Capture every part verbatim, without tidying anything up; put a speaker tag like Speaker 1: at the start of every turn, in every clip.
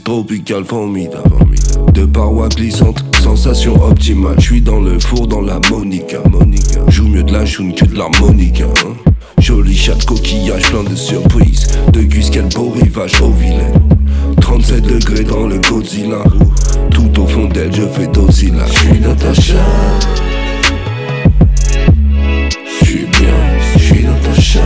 Speaker 1: tropical formidable. De parois glissantes, sensation optimale. J'suis dans le four, dans la Monica. Monica. Joue mieux de la choune que de l'harmonica. Hein. Joli chat de coquillage, plein de surprises. De gus, quel beau rivage au vilain. trente-sept degrés dans le Godzilla. Tout au fond d'elle, je fais Godzilla. J'suis Natacha. J'suis bien, j'suis Natacha.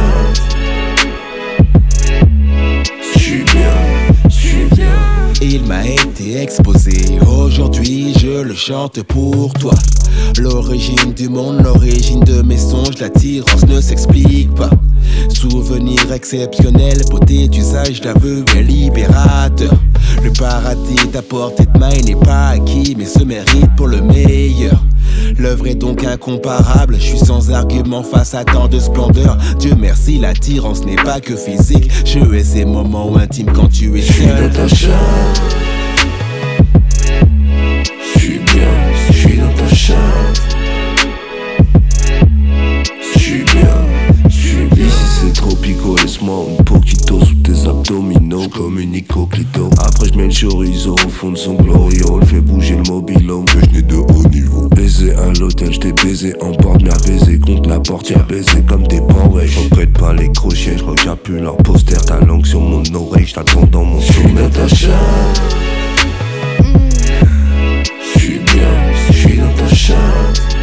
Speaker 1: J'suis bien, j'suis bien.
Speaker 2: Il m'a été exposé, aujourd'hui je le chante pour toi. L'origine du monde, l'origine de mes songes, l'attirance ne s'explique pas. Souvenir exceptionnel, beauté d'usage d'aveu et libérateur. Le paradis à portée de main n'est pas acquis, mais se mérite pour le meilleur. L'œuvre est donc incomparable, je suis sans argument face à tant de splendeur. Dieu merci, l'attirance n'est pas que physique. Je hais ces moments intimes quand tu es seul.
Speaker 1: J'suis bien, j'suis Natacha. J'suis bien, j'suis bien. Ici c'est tropico, laisse-moi un poquito sous tes abdominaux. J'communique au clito. Après j'mets le chorizo au fond de son glorio. Le fait bouger le mobilo, que j'n'ai de haut niveau. Baiser à l'hôtel, j't'ai baisé en porte. M'a baisé contre la portière, baisé comme des penreilles. J'regrette pas les crochets, j'crois que j'appuie leur poster. Ta langue sur mon oreille, j't'attends dans mon sommeil. Natacha. J'suis bien, j'suis Natacha.